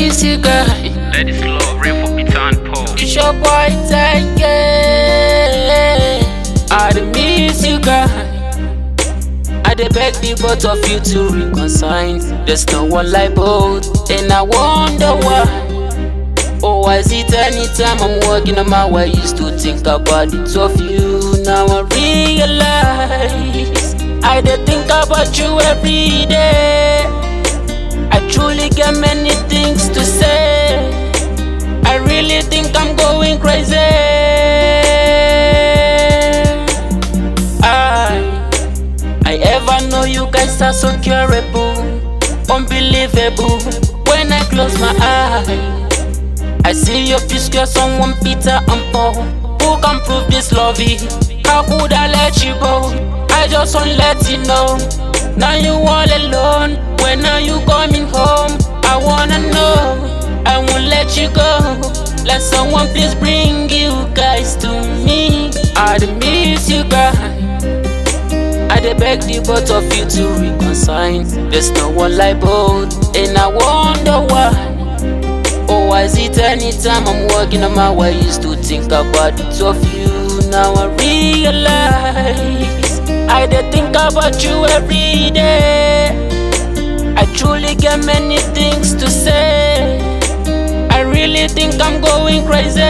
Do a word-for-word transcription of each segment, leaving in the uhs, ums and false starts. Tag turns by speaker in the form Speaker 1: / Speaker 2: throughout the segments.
Speaker 1: miss you, guy.
Speaker 2: Let it slow, rain for Peter and Paul.
Speaker 1: It's your boy, Tiger. I dey miss you, guy. I dey beg the both of you to reconcile. There's no one like both, and I wonder why. Oh, why is it anytime I'm walking on my way, I used to think about the two of you. Now I realize I dey think about you every day. I truly get many things to say. I really think I'm going crazy. I, I ever know you guys are so curable, unbelievable. When I close my eyes, I see your picture, someone Peter and Paul. Who can prove this lovey? How could I let you go? I just wanna let you know. Now you all alone. When are you coming home? I wanna know. I won't let you go. Let someone please bring you guys to me. I dey miss you guys. I dey beg the both of you to reconcile. There's no one like both, and I wonder why. Oh, why is it anytime I'm walking on my way, I used to think about the two of you. Now I realize I dey think about you every day. I truly get many things to say. I really think I'm going crazy.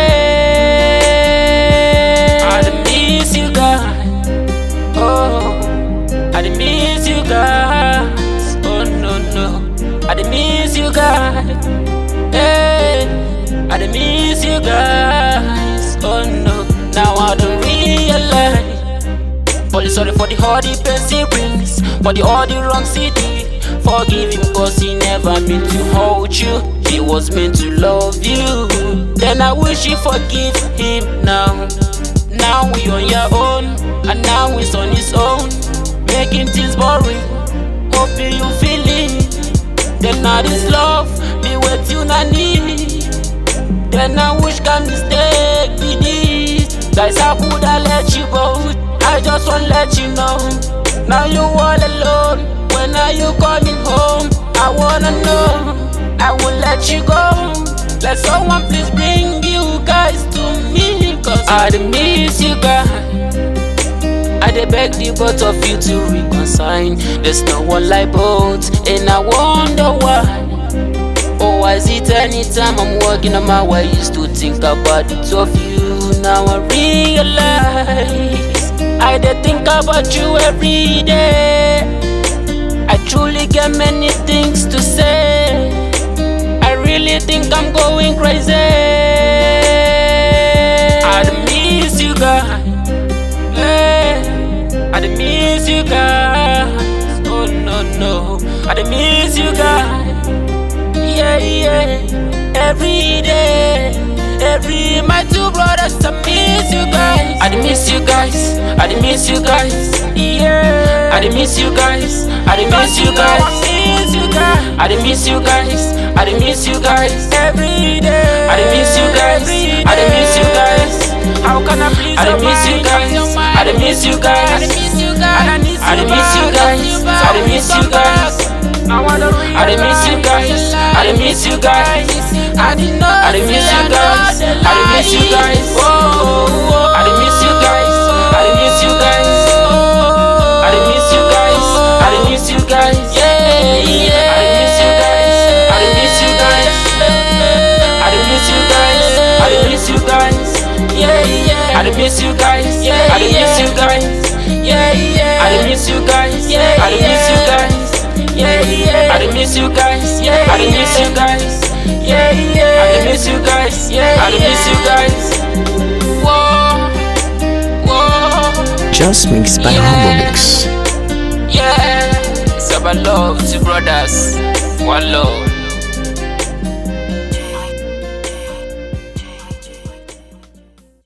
Speaker 1: I dey miss you guys. Oh, I dey miss you guys. Oh no no, I dey miss you guys. Hey, I dey miss you guys. Oh no, now I don't realize. Only sorry for the hard the pain brings, for the all the wrong city. Forgive him cause he never meant to hold you. He was meant to love you. Then I wish you forgive him now. Now we on your own, and now he's on his own, making things boring. Hoping you feel it. Then now this love be what you not need. Then I wish can mistake be this. Guys, how could I let you go? I just wanna let you know. Now you all alone. When are you coming home? I wanna know. I won't let you go. Let someone please bring you guys to me, cause I dey miss you guys. I dey beg the both of you to reconcile. There's no one like both, and I wonder why. Oh, why is it anytime I'm walking on my way, I used to think about the two of you. Now I realize I dey think about you every day. I truly get many things to say. I really think I'm going crazy. I dey miss you guys. Hey, I dey miss you guys. Oh no no, I dey miss you guys. Yeah yeah, every day, every my two brothers, I miss you guys. I dey miss you guys. I dey miss you guys. Yeah, I dey miss you guys. I dey miss you guys. I dey miss you guys. I dey miss you guys. Every day. I dey miss you guys. I dey miss you guys. How can I please? I dey miss you guys. I dey miss you guys. I dey miss you guys. I dey miss you guys. I dey miss you guys. I dey miss you guys. I dey miss you guys. I dey miss you guys. I dey miss you guys. Whoa, I dey miss you guys. I dey miss you guys. I dey miss you guys. I dey miss you guys. Yeah, yeah. I dey miss you guys. I dey miss you guys. I dey miss you guys. I dey miss you guys. Yeah, yeah. I dey miss you guys. I dey miss you guys. Yeah, yeah. I dey miss you guys. I dey miss you guys. Yeah, yeah. I dey miss you guys. I dey miss you guys. Yeah, yeah. I dey miss you guys. I dey miss you guys. Whoa, whoa.
Speaker 3: Just mixed by Humble Mix.
Speaker 1: Yeah, it's about love, two brothers, one love.